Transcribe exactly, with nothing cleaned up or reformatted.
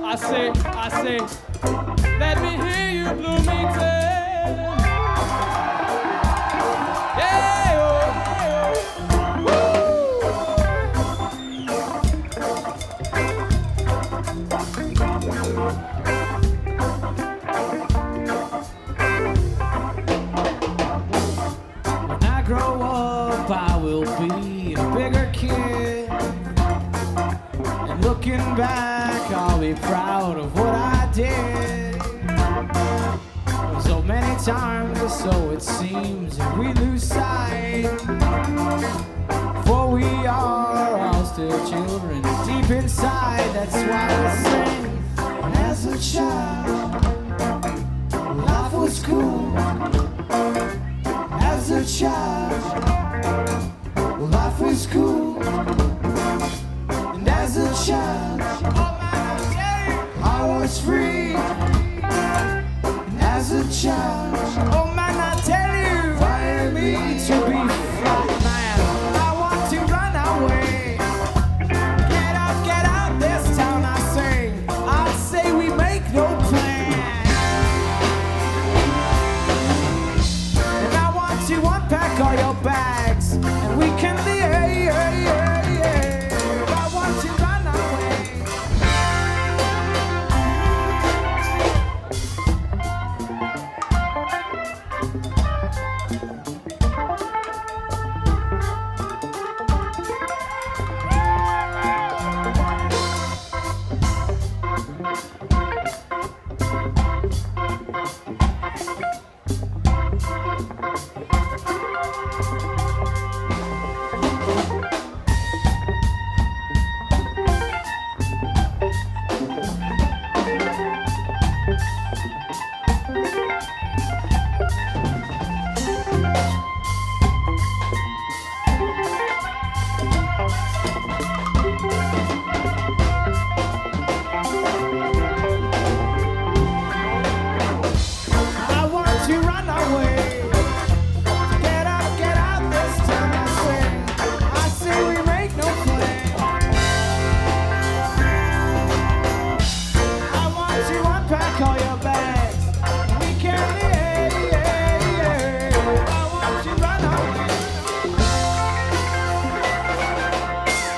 I say, I say, let me hear you, Bloomington. Yeah, oh, yeah, when I grow up, I will be a bigger kid. And looking back, I'll be proud of what I did. So many times, or so it seems, that we lose sight. For we are all still children deep inside. That's why we sing. As a child, life was cool. As a child, life was cool. And as a child, I was free. As a child,